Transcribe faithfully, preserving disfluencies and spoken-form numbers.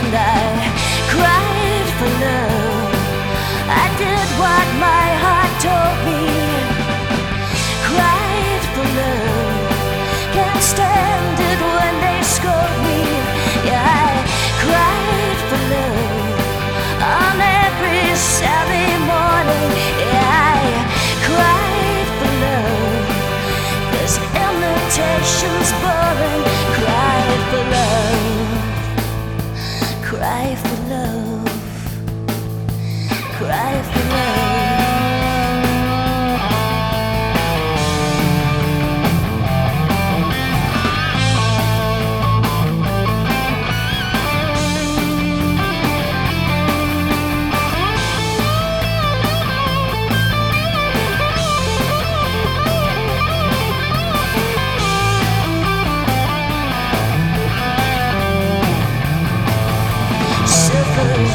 and I cried for love. I did what my heart told me. Cried for love. Can't stand it when they scold me. Yeah, I cried for love on every Saturday morning. Yeah, I cried for love, 'cause imitation's boring. Cried for love. Cry for love. Cry for love. Surfers